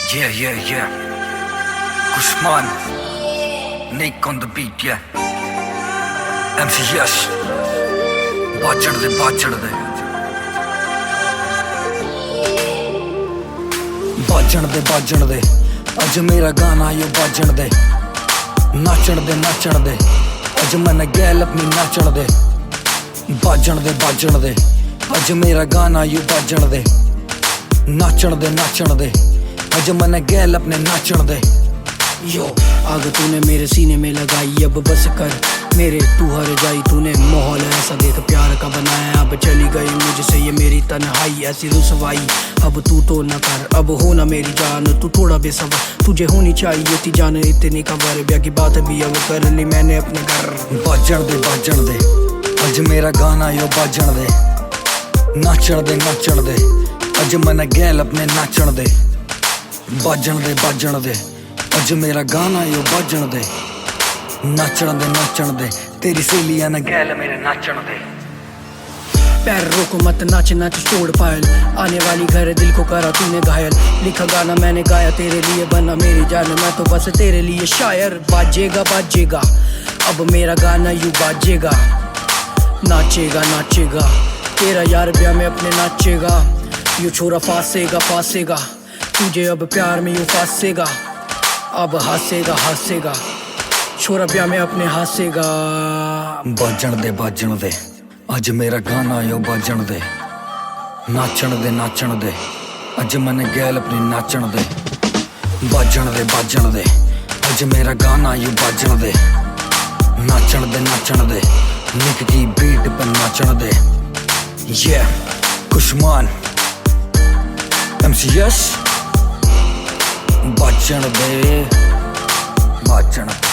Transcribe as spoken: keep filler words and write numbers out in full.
Yeah, yeah, yeah. Kushman, Nick on the beat, yeah. M C Yash, ਬਾਚੜ ਦੇ ਬਾਚੜ ਦੇ ਬਾਜਣ ਦੇ ਬਾਜਣ ਦੇ ਅੱਜ ਮੇਰਾ ਗਾਣਾ ਯੋ ਬਾਜਣ ਦੇ ਨਾਚਣ ਦੇ ਨਾਚਣ ਦੇ ਅੱਜ ਮਨ ਗੈਲ ਆਪਣੀ ਨਾਚਣ ਦੇ ਬਾਜਣ ਦੇ ਬਾਜਣ ਦੇ ਅੱਜ ਮੇਰਾ ਗਾਣਾ ਯੋ ਬਾਜਣ ਦੇ नाचण दे नाचण दे अज मन गैल अपने नाचण दे। यो आग तूने मेरे सीने में लगाई, अब बस कर मेरे तू हर जाई। तूने माहौल ऐसा देख प्यार का बनाया, अब चली गई मुझसे ये मेरी तन्हाई ऐसी रुसवाई। अब तू तो न कर, अब हो ना मेरी जान, तू थोड़ा बेसबर, तुझे होनी चाहिए थी जान इतनी खबर। ब्याह की बात भी अब कर ली मैंने अपने घर। बाजण दे बाजण दे अज मेरा गाना यो बाजण दे नाचण दे नाचण दे अज मन गैल अपने नाचण दे बाजण दे बाजण दे अज मेरा गाना यो बाजण दे नाचण दे नाचण दे तेरी सहेलियां न गैल मेरे नाचण दे। पैर रोको मत नाच नाच छोड़ पायल, आने वाली घर दिल को करा तूने घायल। लिखा गाना मैंने गाया तेरे लिए, बना मेरी जान मैं तो बस तेरे लिए शायर। बाजेगा बाजेगा अब मेरा गाना यूं बाजेगा, नाचेगा नाचेगा तेरा यार ब्याह में अपने नाचेगा। यू छोरा फांसेगा फांसेगा तुझे अब प्यार में यू फांसेगा, अब हंसेगा हंसेगा छोरा ब्याह में अपने हंसेगा। बाजण दे बाजण दे अज मेरा गाना यो बाजण दे नाचण दे नाचण दे अज मन गैल अपनी नाचण दे बाजण दे बाजण दे अज मेरा गाना यो बाजण दे नाचण दे नाचण दे निक की बीट पर नाचण दे। Yeah, कुशमान M C Yash बाजण दे बाजण